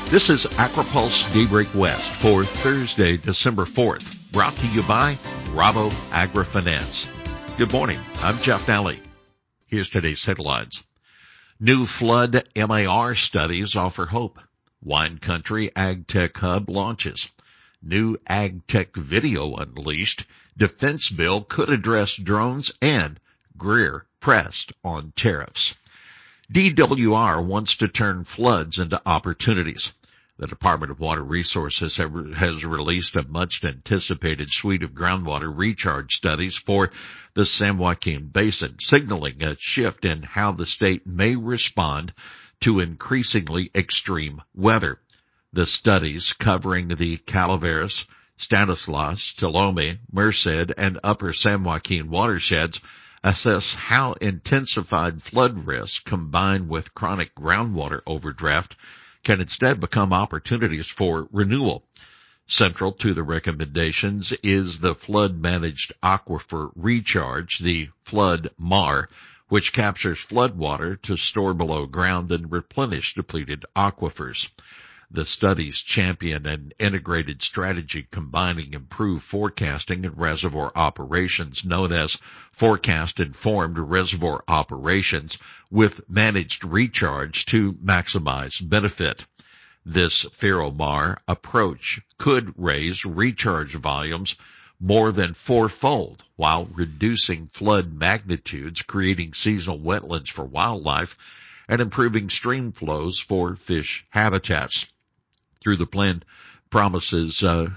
This is AgriPulse Daybreak West for Thursday, December 4th, brought to you by Rabo AgriFinance. Good morning. I'm Jeff Nally. Here's today's headlines. New flood MAR studies offer hope. Wine Country AgTech Hub launches. New AgTech video unleashed. Defense bill could address drones, and Greer pressed on tariffs. DWR wants to turn floods into opportunities. The Department of Water Resources has released a much-anticipated suite of groundwater recharge studies for the San Joaquin Basin, signaling a shift in how the state may respond to increasingly extreme weather. The studies, covering the Calaveras, Stanislaus, Tuolumne, Merced, and Upper San Joaquin watersheds, assess how intensified flood risk combined with chronic groundwater overdraft can instead become opportunities for renewal. Central to the recommendations is the flood-managed aquifer recharge, the Flood MAR, which captures floodwater to store below ground and replenish depleted aquifers. The studies champion an integrated strategy combining improved forecasting and reservoir operations, known as forecast-informed reservoir operations, with managed recharge to maximize benefit. This Ferromar approach could raise recharge volumes more than fourfold while reducing flood magnitudes, creating seasonal wetlands for wildlife, and improving stream flows for fish habitats. Though the plan promises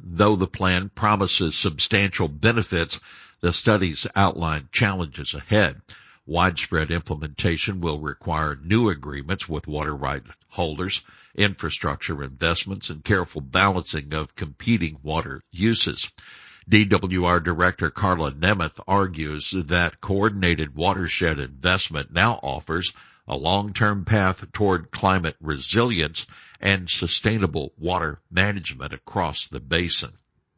substantial benefits, the studies outline challenges ahead. Widespread implementation will require new agreements with water right holders, infrastructure investments, and careful balancing of competing water uses. DWR Director Carla Nemeth argues that coordinated watershed investment now offers a long-term path toward climate resilience and sustainable water management across the basin.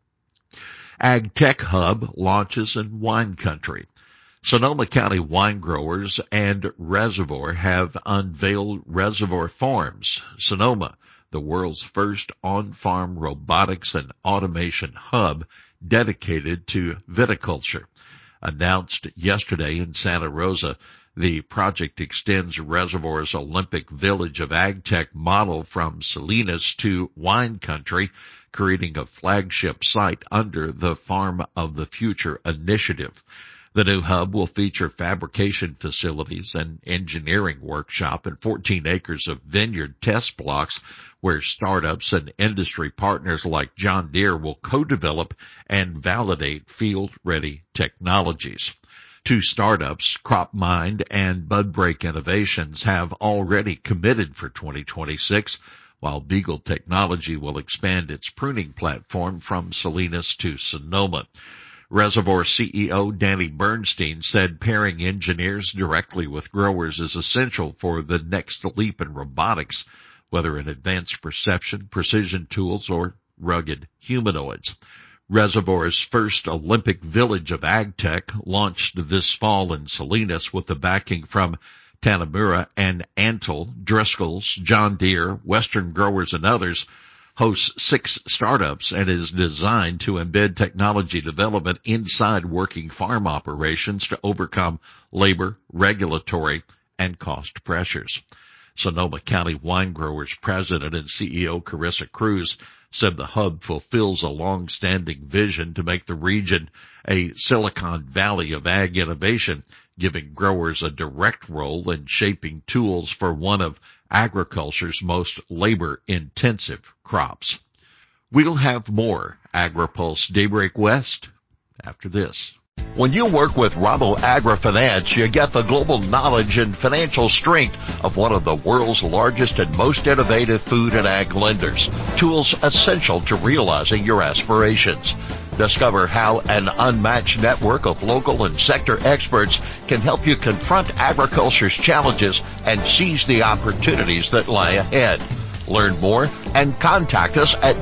AgTech Hub launches in Wine Country. Sonoma County wine growers and Reservoir have unveiled Reservoir Farms, Sonoma, the world's first on-farm robotics and automation hub dedicated to viticulture. Announced yesterday in Santa Rosa, the project extends Reservoir's Olympic Village of AgTech model from Salinas to Wine Country, creating a flagship site under the Farm of the Future initiative. The new hub will feature fabrication facilities, an engineering workshop, and 14 acres of vineyard test blocks where startups and industry partners like John Deere will co-develop and validate field-ready technologies. Two startups, CropMind and BudBreak Innovations, have already committed for 2026, while Beagle Technology will expand its pruning platform from Salinas to Sonoma. Reservoir CEO Danny Bernstein said pairing engineers directly with growers is essential for the next leap in robotics, whether in advanced perception, precision tools, or rugged humanoids. Reservoir's first Olympic Village of AgTech launched this fall in Salinas with the backing from Tanamura and Antle, Driscoll's, John Deere, Western Growers, and others. Hosts 6 startups and is designed to embed technology development inside working farm operations to overcome labor, regulatory, and cost pressures. Sonoma County Wine Growers President and CEO Carissa Cruz said the hub fulfills a long-standing vision to make the region a Silicon Valley of ag innovation, giving growers a direct role in shaping tools for one of agriculture's most labor-intensive crops. We'll have more AgriPulse Daybreak West after this. When you work with Rabo AgriFinance, you get the global knowledge and financial strength of one of the world's largest and most innovative food and ag lenders. Tools essential to realizing your aspirations. Discover how an unmatched network of local and sector experts can help you confront agriculture's challenges and seize the opportunities that lie ahead. Learn more and contact us at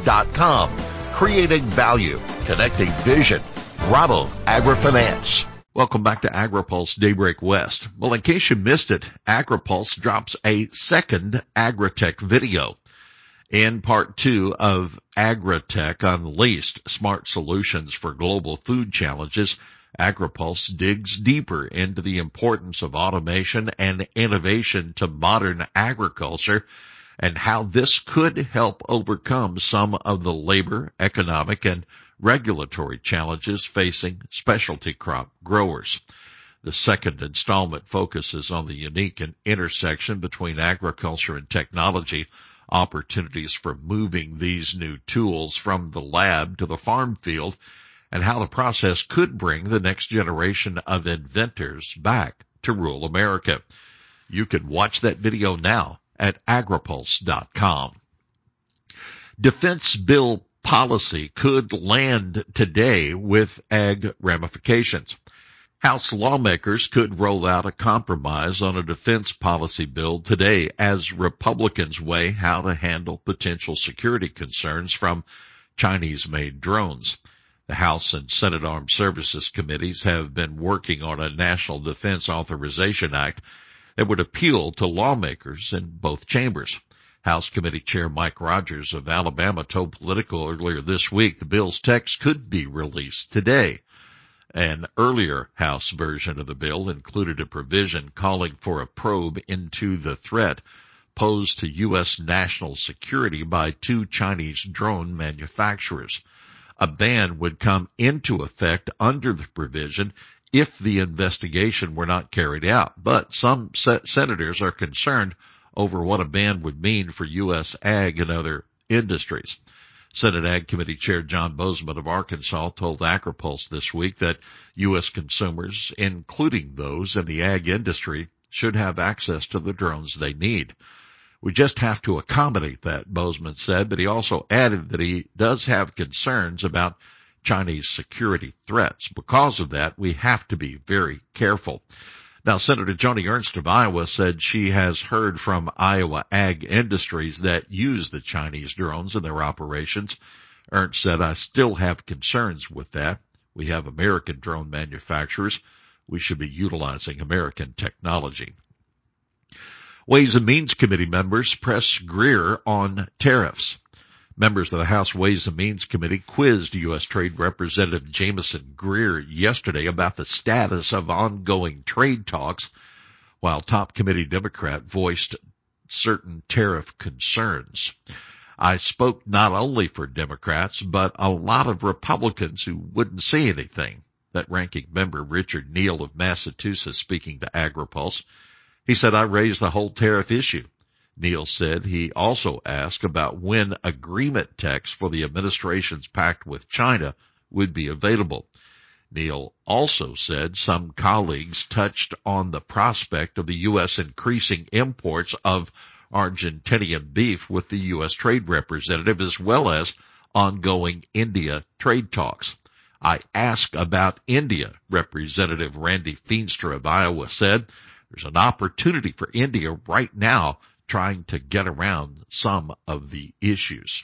www.raboag.com. Creating value, connecting vision. Rabo AgriFinance. Welcome back to AgriPulse Daybreak West. Well, in case you missed it, AgriPulse drops a second Agritech video. In part 2 of Agritech Unleashed, Smart Solutions for Global Food Challenges, AgriPulse digs deeper into the importance of automation and innovation to modern agriculture and how this could help overcome some of the labor, economic, and regulatory challenges facing specialty crop growers. The second installment focuses on the unique intersection between agriculture and technology, opportunities for moving these new tools from the lab to the farm field, and how the process could bring the next generation of inventors back to rural America. You can watch that video now at agripulse.com. Defense bill policy could land today with ag ramifications. House lawmakers could roll out a compromise on a defense policy bill today as Republicans weigh how to handle potential security concerns from Chinese-made drones. The House and Senate Armed Services Committees have been working on a National Defense Authorization Act that would appeal to lawmakers in both chambers. House Committee Chair Mike Rogers of Alabama told Politico earlier this week the bill's text could be released today. An earlier House version of the bill included a provision calling for a probe into the threat posed to U.S. national security by 2 Chinese drone manufacturers. A ban would come into effect under the provision if the investigation were not carried out. But some senators are concerned over what a ban would mean for U.S. ag and other industries. Senate Ag Committee Chair John Bozeman of Arkansas told AgriPulse this week that U.S. consumers, including those in the ag industry, should have access to the drones they need. We just have to accommodate that, Bozeman said, but he also added that he does have concerns about Chinese security threats. Because of that, we have to be very careful. Now, Senator Joni Ernst of Iowa said she has heard from Iowa ag industries that use the Chinese drones in their operations. Ernst said, I still have concerns with that. We have American drone manufacturers. We should be utilizing American technology. Ways and Means Committee members press Greer on tariffs. Members of the House Ways and Means Committee quizzed U.S. Trade Representative Jamison Greer yesterday about the status of ongoing trade talks, while top committee Democrat voiced certain tariff concerns. I spoke not only for Democrats, but a lot of Republicans who wouldn't say anything. That ranking member Richard Neal of Massachusetts speaking to AgriPulse. He said, I raised the whole tariff issue. Neal said he also asked about when agreement text for the administration's pact with China would be available. Neal also said some colleagues touched on the prospect of the U.S. increasing imports of Argentinian beef with the U.S. Trade Representative, as well as ongoing India trade talks. I asked about India, Representative Randy Feenstra of Iowa said. There's an opportunity for India right now trying to get around some of the issues.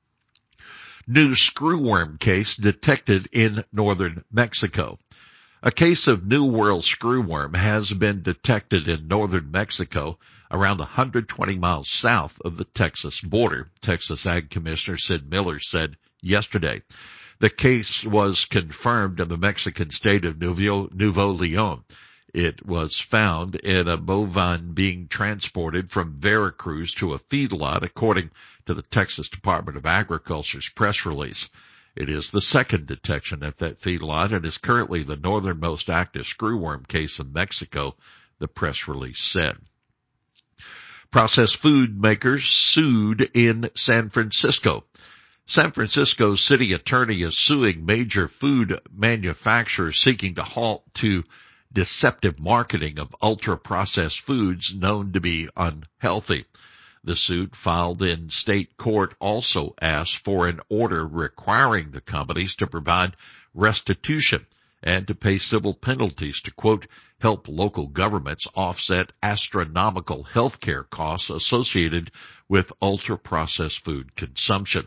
New screwworm case detected in northern Mexico. A case of New World screwworm has been detected in northern Mexico around 120 miles south of the Texas border, Texas Ag Commissioner Sid Miller said yesterday. The case was confirmed in the Mexican state of Nuevo Leon. It was found in a bovine being transported from Veracruz to a feedlot, according to the Texas Department of Agriculture's press release. It is the second detection at that feedlot and is currently the northernmost active screwworm case in Mexico, the press release said. Processed food makers sued in San Francisco. San Francisco city attorney is suing major food manufacturers seeking to halt to deceptive marketing of ultra-processed foods known to be unhealthy. The suit filed in state court also asked for an order requiring the companies to provide restitution and to pay civil penalties to, quote, help local governments offset astronomical health care costs associated with ultra-processed food consumption.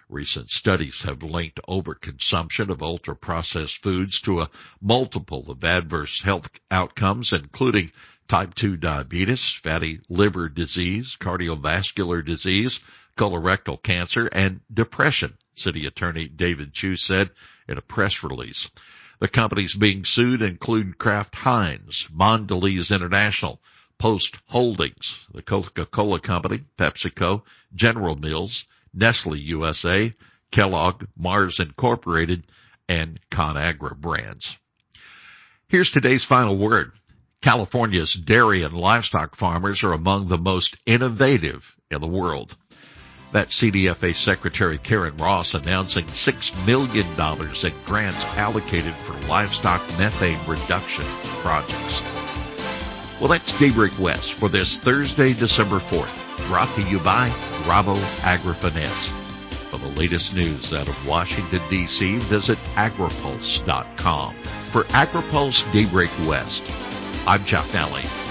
Recent studies have linked overconsumption of ultra-processed foods to a multiple of adverse health outcomes, including type 2 diabetes, fatty liver disease, cardiovascular disease, colorectal cancer, and depression, City Attorney David Chu said in a press release. The companies being sued include Kraft Heinz, Mondelez International, Post Holdings, the Coca-Cola Company, PepsiCo, General Mills, Nestle USA, Kellogg, Mars Incorporated, and ConAgra brands. Here's today's final word. California's dairy and livestock farmers are among the most innovative in the world. That's CDFA Secretary Karen Ross announcing $6 million in grants allocated for livestock methane reduction projects. Well, that's Daybreak West for this Thursday, December 4th, brought to you by Rabo AgriFinance. For the latest news out of Washington, D.C., visit agripulse.com. For AgriPulse Daybreak West, I'm Chuck Nally.